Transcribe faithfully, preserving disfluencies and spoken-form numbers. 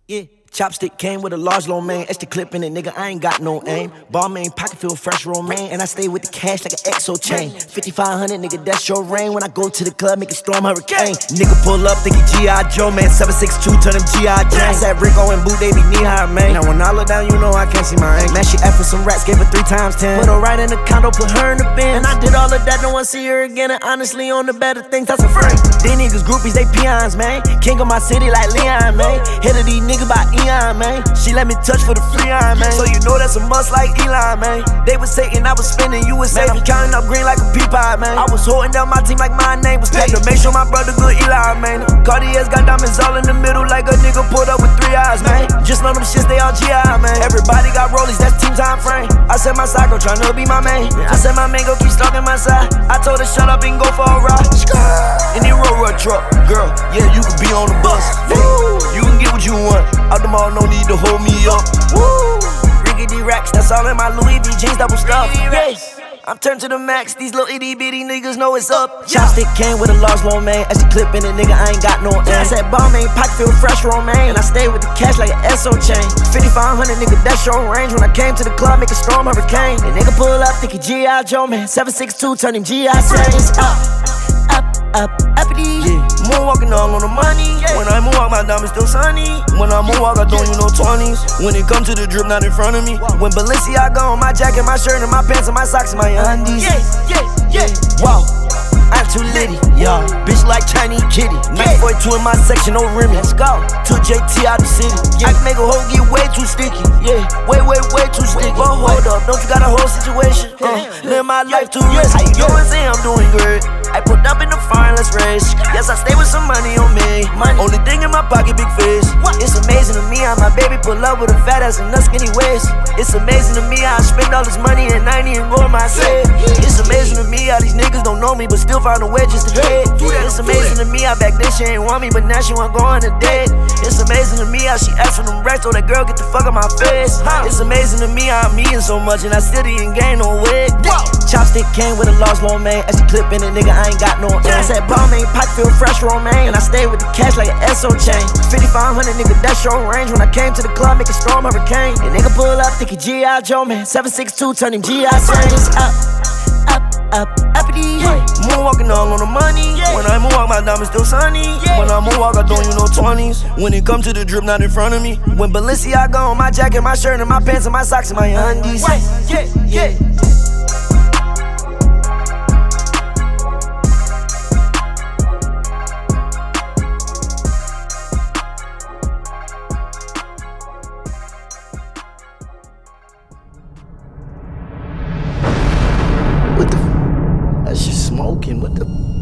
Yeah. Chopstick came with a large low man, extra clip in it, nigga, I ain't got no aim. Ball main, pocket feel fresh, romaine, and I stay with the cash like an X O chain. fifty-five hundred, nigga, that's your rain. When I go to the club, make it storm hurricane. Nigga pull up, think he G I Joe, man, seven six two, turn him G I James. That Rico and Boo, they be knee-high, man. Now when I look down, you know I can't see my aim. Man, she F with some rats, gave her three times ten. Put her right in the condo, put her in the bin. And I did all of that, no one see her again. And honestly, on the better things, that's a friend. These niggas groupies, they peons, man. King of my city like Leon, man. Hit of these niggas by Eon, man. She let me touch for the free iron, man. So you know that's a must like Elon, man. They was saying I was spinning, you was saying I'm counting up green like a pea pie, man. I was holding down my team like my name was paid to make sure my brother good Elon, man. Cartier's got diamonds all in the middle like a nigga pulled up with three eyes, man. Just know them shits, they all G I, man. Everybody got rollies, that's team time frame. I said my psycho tryna be my main. I said my man go keep stalking my side. I told her shut up and go for a ride. In the road road truck, girl, yeah, you can be on the bus. You can get what you want. Out the mall, no need to hold me up. Woo! Riggedy racks, that's all in my Louis V jeans, double stuff. Yes. I'm turned to the max, these little itty bitty niggas know it's up. Chopstick came with a large low man, extra clip in it, nigga, I ain't got no aim. I said ball main, pocket feel fresh, romaine, and I stay with the cash like an S O chain. fifty-five hundred, nigga, that's your range. When I came to the club, make a storm hurricane. And nigga pull up, think he G I Joe, man. seven six two, turn him G I James. Up, up, up, uppity. Yeah. Moonwalking all on the money. Yeah. When I moonwalk, my diamonds still sunny. When I moonwalk, I don't use no twenties. When it come to the drip, not in front of me. When Balenciaga on my jacket, my shirt, and my pants, and my socks, and my undies. Yeah, yeah, yeah. Wow, I'm too litty, y'all. Bitch like Chinese kitty. nine forty-two in my section, no rimmy. Let's go. Took J T out the city. Yeah. I can make a hoe get way too sticky. Yeah, way, way, way too sticky. But hold up, don't you got a whole situation? Uh, live my life too risky. You know what I'm saying? I'm doing great. I put up in the fire, let's race. Yes, I stay with some money on me. Money. Only thing in my pocket, big face. What? It's amazing to me how my baby pull up with a fat ass and a skinny waist. It's amazing to me how I spend all this money and I ain't even go in my safe. It's amazing to me how these niggas don't know me but still find a way just to hate. It's amazing to me how back then she ain't want me but now she want go on a date. It's amazing to me how she asked for them racks, told that girl get the fuck out my face. It's amazing to me how I'm eating so much and I still didn't gain no weight. Chopstick came with a large low man, extra clip in it, nigga, I ain't got no aim. I said ball main, pocket feel fresh, romaine, and I stay with the cash like an S O chain. fifty-five hundred, nigga, that's your range. When I came to the club, make a storm hurricane. And nigga pull up, think he G I Joe, man. seven six two, turn him G I James. Up, up, up, uppity. Yeah. Moonwalking all on the money. Yeah. When I moonwalk, my diamonds still sunny. Yeah. When I moonwalk, I don't use no twenties. When it come to the drip, not in front of me. When Balenciaga on my jacket, my shirt, and my pants, and my socks, and my undies. Yeah, yeah, yeah. What the? That's just smoking. What the?